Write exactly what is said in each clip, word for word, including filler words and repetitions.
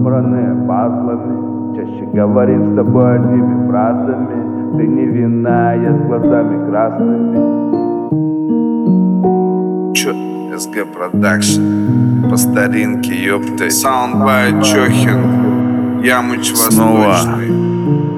собраны пазлами. Чаще говорим с тобой одними фразами. Ты невинная, с глазами красными. Чё, эс гэ Production, по старинке, ёпты. Саундбайт Чохин, Ямыч Восточный.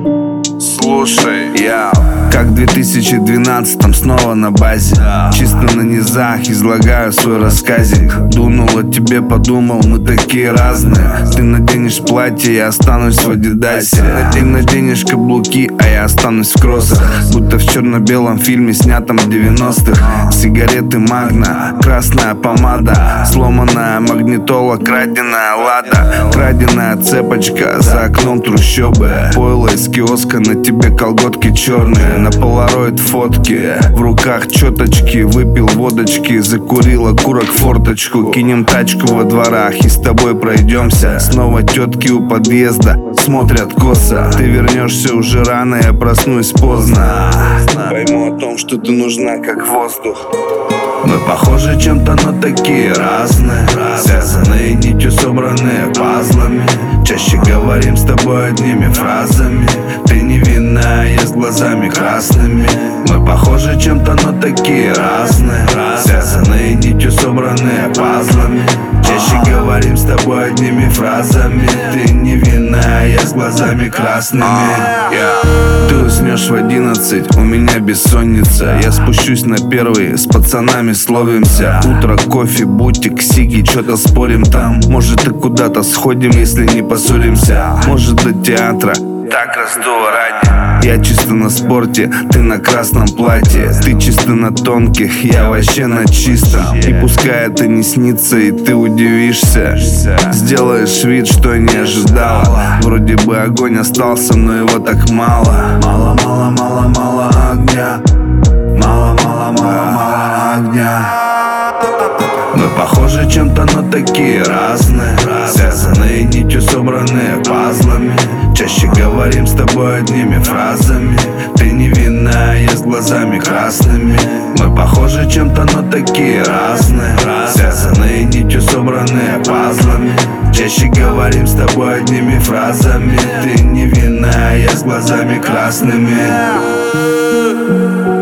Слушай, я как в две тысячи двенадцатом снова на базе. Чисто на низах излагаю свой рассказик. Дунуло тебе, подумал, мы такие разные. Ты наденешь платье, я останусь в Адидасе. Ты наденешь каблуки, а я останусь в кроссах. Будто в черно-белом фильме, снятом в девяностых. Сигареты Магна, красная помада, сломанная магнитола, краденая лада, краденая цепочка за окном трущобы. Пойло из киоска, на тебе колготки черные. На полароид фотки, в руках четочки. Выпил водочки, закурил окурок форточку. Кинем тачку во дворах и с тобой пройдемся. Снова тетки у подъезда смотрят косо. Ты вернешься уже рано, я проснусь поздно. Пойму о том, что ты нужна как воздух. Мы похожи чем-то, но такие разные. Связанные нитью, собранные пазлами. Чаще говорим с тобой одними фразами. Ты невинная, с глазами красными. Мы похожи чем-то, но такие разные. Связанные нитью, собранные пазлами. Чаще говорим с тобой одними фразами. Ты невинная, с глазами красными. Ты уснешь в одиннадцать, у меня бессонница. Я спущусь на первый, с пацанами словимся. Утро, кофе, бутик, сиги, что-то спорим там. Может и куда-то сходим, если не поссоримся. Может до театра, так раздуло ради. Я чисто на спорте, ты на красном платье. Ты чисто на тонких, я вообще на чистом. И пускай это не снится, и ты удивишься. Сделаешь вид, что не ожидала. Вроде бы огонь остался, но его так мало. Мало, мало, мало, мало огня. Мало, мало, мало, мало огня. Мы похожи чем-то, но такие разные. Связанные нитью, собранные пазлами. Чаще говорим с тобой одними фразами. Ты невинная, с глазами красными. Мы похожи чем-то, но такие разные. Связанные нитью, собранные пазлами. Чаще говорим с тобой одними фразами. Ты невинная, с глазами красными.